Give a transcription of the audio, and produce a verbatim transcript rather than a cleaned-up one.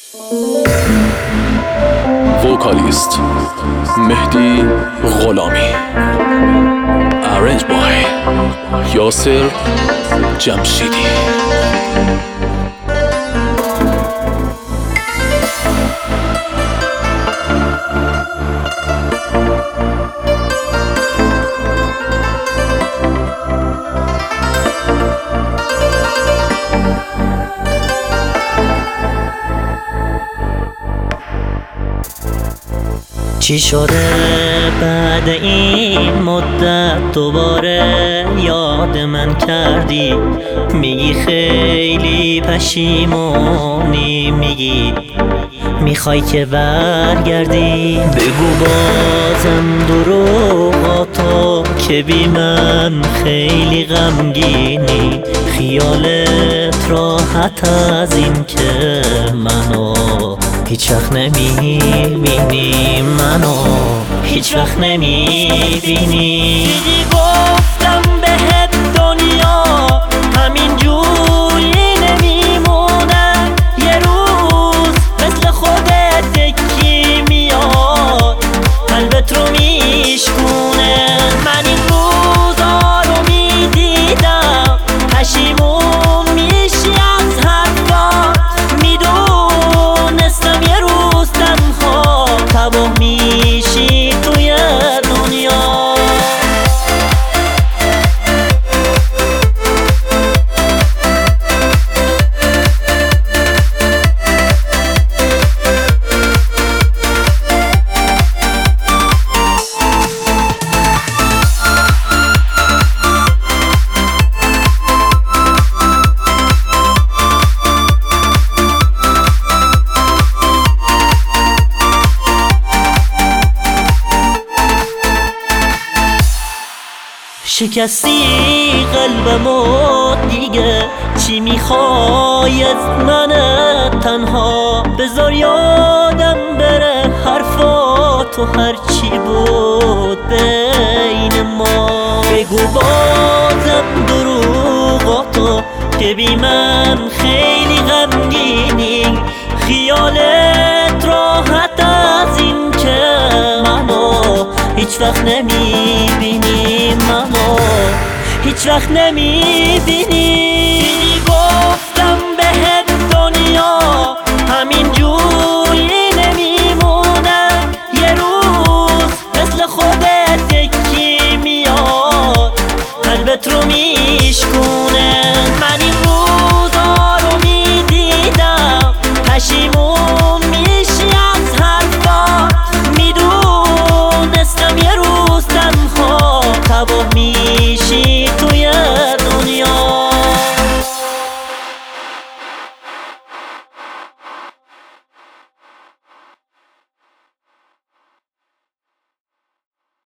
وکالیست مهدی غلامی، ارنج بای یاسر جمشیدی. چی شده بعد این مدت دوباره یاد من کردی؟ میگی خیلی پشیمونی، میگی میخوای که برگردی. بگو بازم دروغاتو که بی من خیلی غمگینی. خیالت راحت از این که منو هیچ وقت نمیبینی، منو هیچ وقت نمیبینی. دیدی گفتم بهت دنیا همین جوری نمیمونه، یه روز مثل خودت یکی میاد قلبت رو میشکونه. من این روزا رو میدیدم پشیمون میشی از حرفات، میدونستم یه روز تنها تباه میشی توی دنیا. شکستی قلبمو دیگه، چی میخوای از من تنها؟ بذار یادم بره حرفات و هرچی بود بین ما. بگو بازم دروغاتو که بی من خیلی غمگینی. خیالت راحت از این که منو هیچ وقت نمیبینی، منو هیچ وقت نمیبینی.